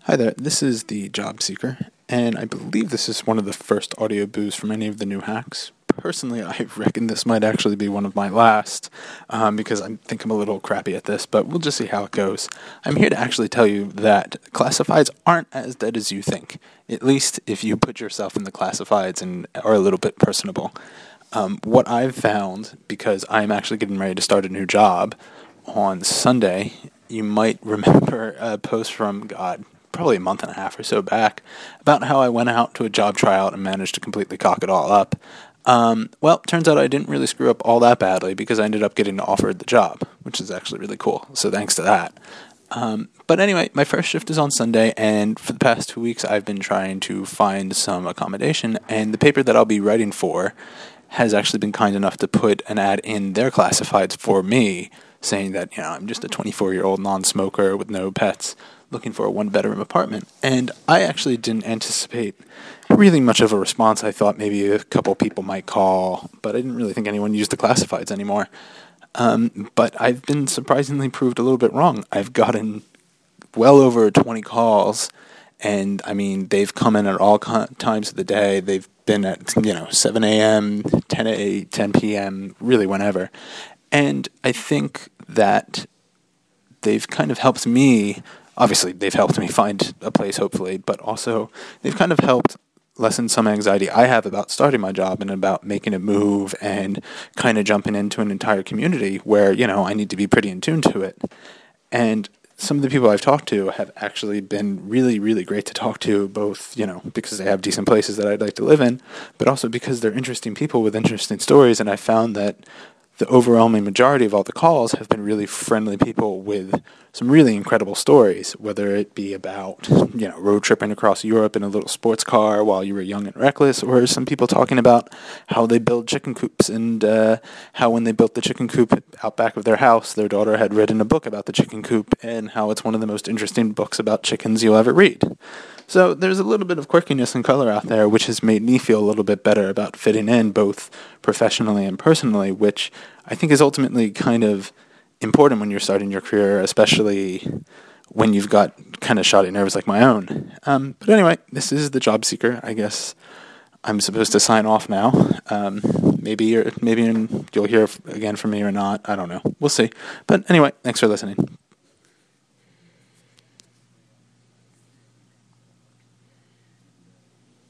Hi there, this is the Job Seeker, and I believe this is one of the first audio boos from any of the new hacks. Personally, I reckon this might actually be one of my last, because I think I'm a little crappy at this, but we'll just see how it goes. I'm here to actually tell you that classifieds aren't as dead as you think, at least if you put yourself in the classifieds and are a little bit personable. What I've found, because I'm actually getting ready to start a new job on Sunday, you might remember a post from probably a month and a half or so back, about how I went out to a job tryout and managed to completely cock it all up. Turns out I didn't really screw up all that badly because I ended up getting offered the job, which is actually really cool. So thanks to that. But anyway, my first shift is on Sunday, and for the past 2 weeks I've been trying to find some accommodation, and the paper that I'll be writing for has actually been kind enough to put an ad in their classifieds for me, saying that, I'm just a 24-year-old non-smoker with no pets looking for a one-bedroom apartment. And I actually didn't anticipate really much of a response. I thought maybe a couple people might call, but I didn't really think anyone used the classifieds anymore. But I've been surprisingly proved a little bit wrong. I've gotten well over 20 calls, and they've come in at all times of the day. They've been at 7 a.m., 10 p.m., really whenever. And I think that they've kind of helped me. Obviously, they've helped me find a place, hopefully, but also they've kind of helped lessen some anxiety I have about starting my job and about making a move and kind of jumping into an entire community where, I need to be pretty in tune to it. And some of the people I've talked to have actually been really, really great to talk to, both, because they have decent places that I'd like to live in, but also because they're interesting people with interesting stories. And I found that the overwhelming majority of all the calls have been really friendly people with some really incredible stories, whether it be about, road tripping across Europe in a little sports car while you were young and reckless, or some people talking about how they build chicken coops and how when they built the chicken coop out back of their house, their daughter had written a book about the chicken coop and how it's one of the most interesting books about chickens you'll ever read. So there's a little bit of quirkiness and color out there, which has made me feel a little bit better about fitting in both professionally and personally, which I think is ultimately kind of important when you're starting your career, especially when you've got kind of shoddy nerves like my own. But anyway, this is the Job Seeker. I guess I'm supposed to sign off now. Maybe you'll hear again from me or not. I don't know. We'll see. But anyway, thanks for listening.